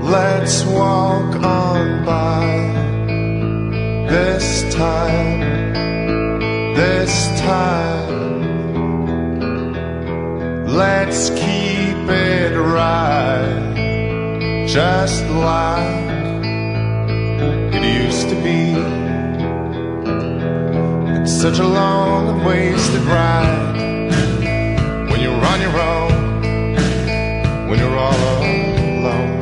Let's walk on by. This time, let's keep it right, just like it used to be. It's such a long and wasted ride when you're on your own, when you're all alone.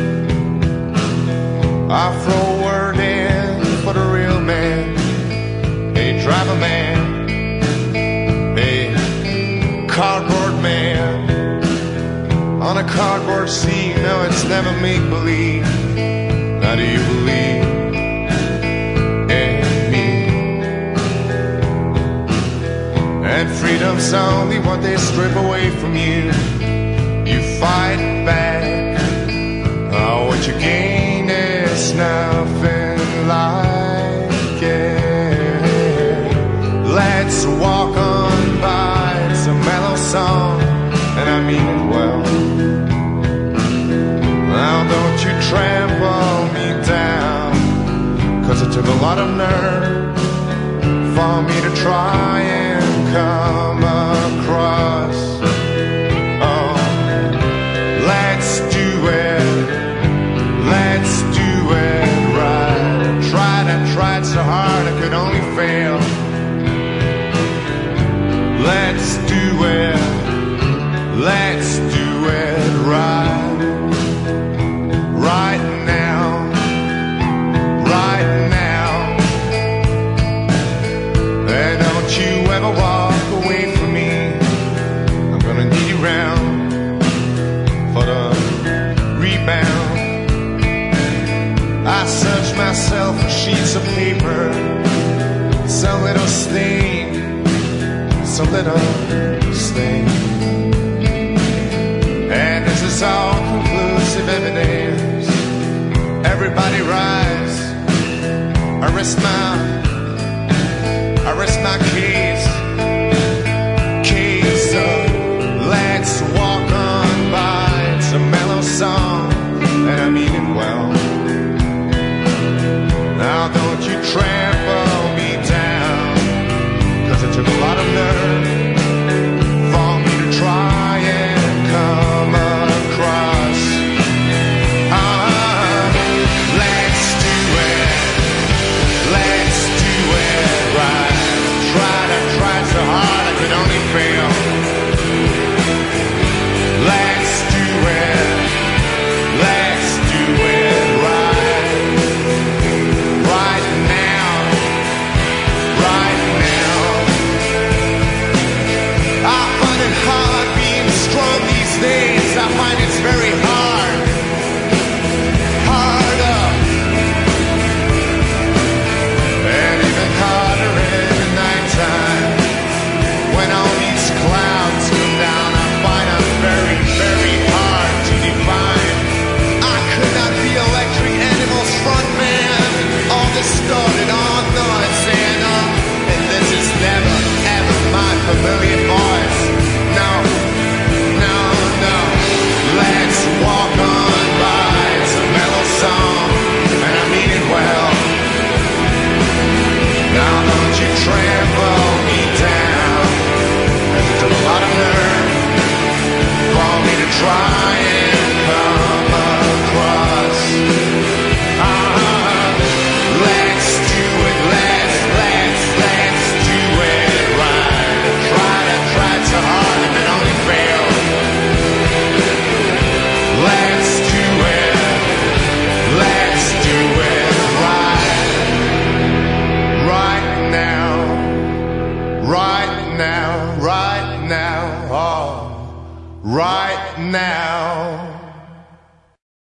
I throw a word in for the real man. Hey, driver man, hey, cardboard man on a cardboard scene. No, it's never make-believe. Now do you believe in me? And freedom's only what they strip away from you. You fight back. Oh, what you gain is nothing like it. Let's walk on by. It's a mellow song, and I mean it well. Now don't you trample me down, 'cause it took a lot of nerve for me to try and come across. Oh, let's do it. Let's do it right. I tried so hard I could only fail. Let's do it. Let's do it right. Right now. Right now. And don't you ever walk away from me. I'm gonna need you round for the rebound. I search myself for sheets of paper, some little stain, some little stain. And this is all conclusive evidence. Everybody rise. I rest my case of let's walk on by. It's a mellow song, and I mean it well. Now don't you trample me down, 'cause it took a lot of nerve for me to try and come across. Let's do it. Let's do it right. Tried so hard I could only fail. Let's do it. Let's do it right. Right now. Right now. I find it hard being strong these days. I find it's very hard